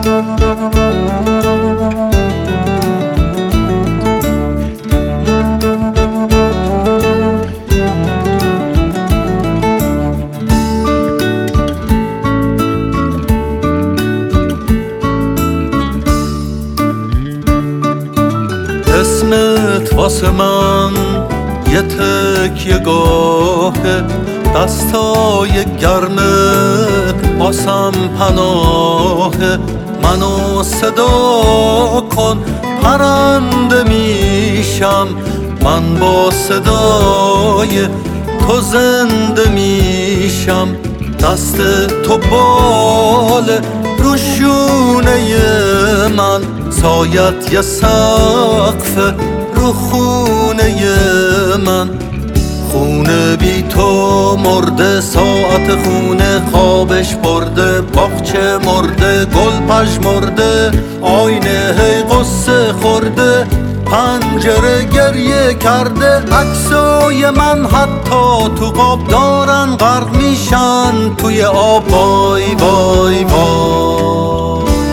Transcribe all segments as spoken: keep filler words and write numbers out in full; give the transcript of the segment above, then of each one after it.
اسمت واسه من یه تکیه گاهه، دستای گرمت واسم پناهه. منو صدا کن پرنده میشم، من با صدای تو زنده میشم. دست تو بال رو شونه من، سایت یه سقف رو خونه من. خونه بی تو مرده، ساعت خونه خوابش برده، باغچه مرده، گل پژمرده، آینه هی قصه خورده، پنجره گریه کرده. عکسای من حتی تو قاب دارن غرق میشن توی آب. وای وای وای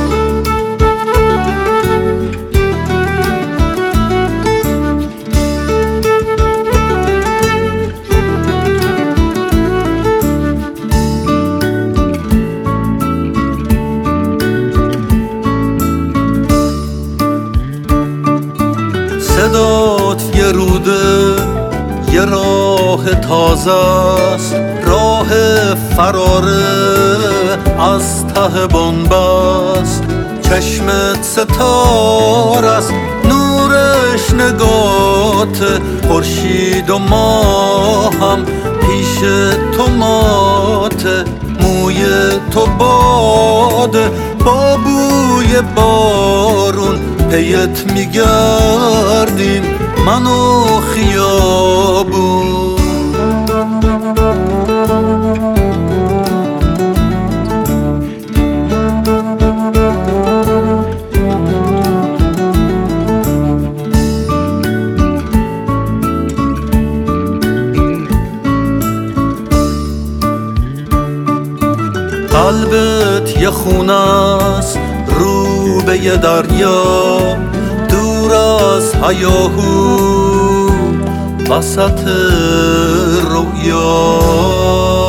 صدات یه روده، یه راه تازه است، راه فراره از ته بنبست. چشمت ستاره است، نورش نگاته، خورشید و ماهم پیش تو ماته. موی تو باده با بوی بارون، پیت میگردیم من و خیابون. قلبت یه خونه است رو به یه دریا، دور از هیاهو وسط رویا.